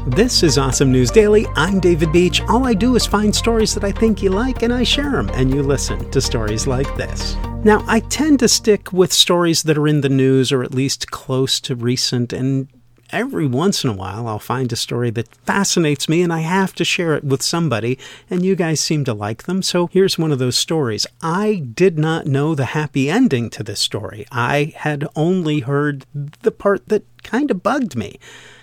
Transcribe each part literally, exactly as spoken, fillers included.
This is Awesome News Daily. I'm David Beach. All I do is find stories that I think you like and I share them, and you listen to stories like this. Now, I tend to stick with stories that are in the news or at least close to recent, and every once in a while I'll find a story that fascinates me and I have to share it with somebody, and you guys seem to like them, so here's one of those stories. I did not know the happy ending to this story. I had only heard the part that kind of bugged me.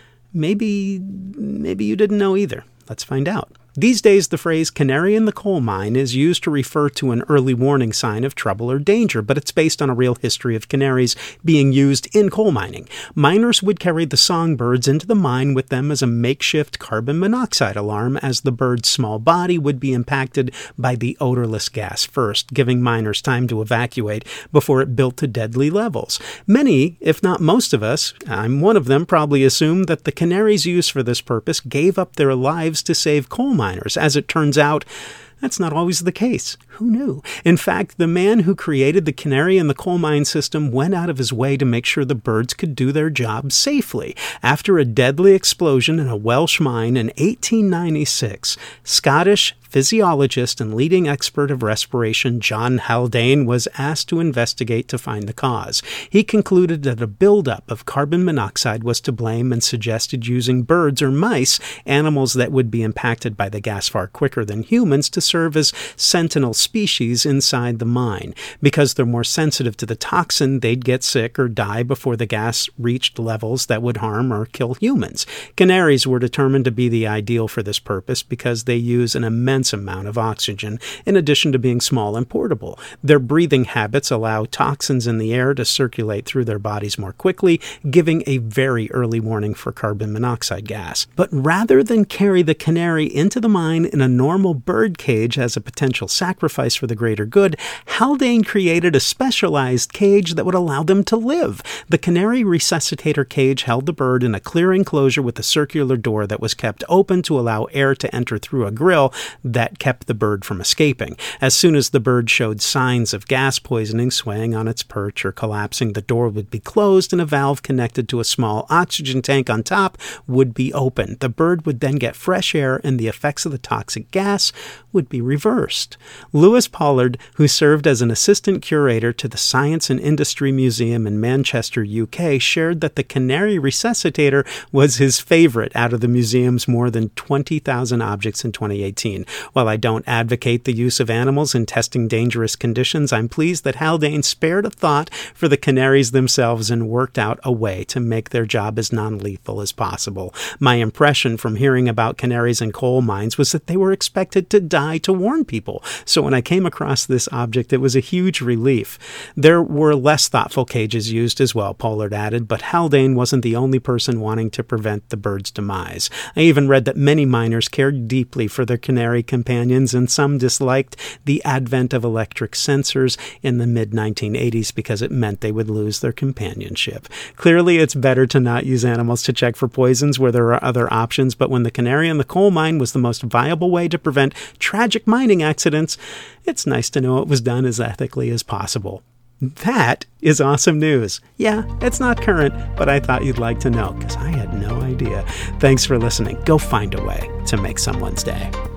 Maybe, maybe you didn't know either. Let's find out. These days, the phrase canary in the coal mine is used to refer to an early warning sign of trouble or danger, but it's based on a real history of canaries being used in coal mining. Miners would carry the songbirds into the mine with them as a makeshift carbon monoxide alarm, as the bird's small body would be impacted by the odorless gas first, giving miners time to evacuate before it built to deadly levels. Many, if not most of us, I'm one of them, probably assume that the canaries used for this purpose gave up their lives to save coal miners. As it turns out, that's not always the case. Who knew? In fact, the man who created the canary in the coal mine system went out of his way to make sure the birds could do their job safely. After a deadly explosion in a Welsh mine in eighteen ninety-six, Scottish physiologist and leading expert of respiration John Haldane was asked to investigate to find the cause. He concluded that a buildup of carbon monoxide was to blame and suggested using birds or mice, animals that would be impacted by the gas far quicker than humans, to serve as sentinel species inside the mine. Because they're more sensitive to the toxin, they'd get sick or die before the gas reached levels that would harm or kill humans. Canaries were determined to be the ideal for this purpose because they use an immense amount of oxygen, in addition to being small and portable. Their breathing habits allow toxins in the air to circulate through their bodies more quickly, giving a very early warning for carbon monoxide gas. But rather than carry the canary into the mine in a normal bird cage as a potential sacrifice for the greater good, Haldane created a specialized cage that would allow them to live. The canary resuscitator cage held the bird in a clear enclosure with a circular door that was kept open to allow air to enter through a grill that kept the bird from escaping. As soon as the bird showed signs of gas poisoning, swaying on its perch or collapsing, the door would be closed and a valve connected to a small oxygen tank on top would be open. The bird would then get fresh air and the effects of the toxic gas would be reversed. Lewis Pollard, who served as an assistant curator to the Science and Industry Museum in Manchester, U K, shared that the canary resuscitator was his favorite out of the museum's more than twenty thousand objects in twenty eighteen. While I don't advocate the use of animals in testing dangerous conditions, I'm pleased that Haldane spared a thought for the canaries themselves and worked out a way to make their job as non-lethal as possible. My impression from hearing about canaries in coal mines was that they were expected to die to warn people. So when I came across this object, it was a huge relief. There were less thoughtful cages used as well, Pollard added, but Haldane wasn't the only person wanting to prevent the bird's demise. I even read that many miners cared deeply for their canary companions, and some disliked the advent of electric sensors in the mid nineteen eighties because it meant they would lose their companionship. Clearly, it's better to not use animals to check for poisons where there are other options, but when the canary in the coal mine was the most viable way to prevent tragic mining accidents, it's nice to know it was done as ethically as possible. That is awesome news. Yeah, it's not current, but I thought you'd like to know because I had no idea. Thanks for listening. Go find a way to make someone's day.